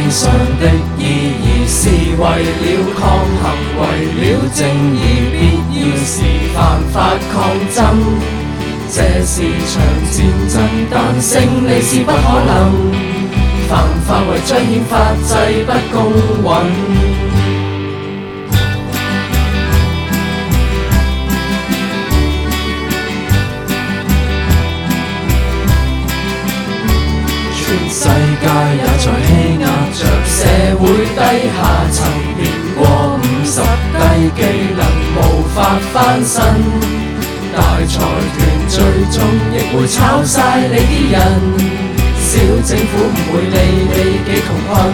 上的意義是為了抗衡，為了正義，必要時犯法抗爭。這是場戰爭，但勝利是不可能。犯法為彰顯法制不公允。全世界也在欺壓着社會低下層，年過50低技能無法翻身。大財團最終亦會炒晒你啲人，小政府唔會理你幾窮困。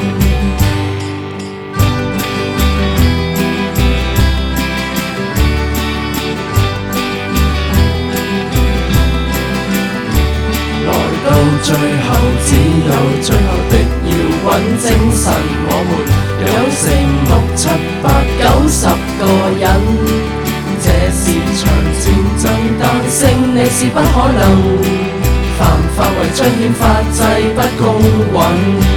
來到最後，只有最後的搖滾精神，我們有4、6、7、8、90個人。這是場戰爭，但勝利是不可能。犯法為彰顯法制不公允。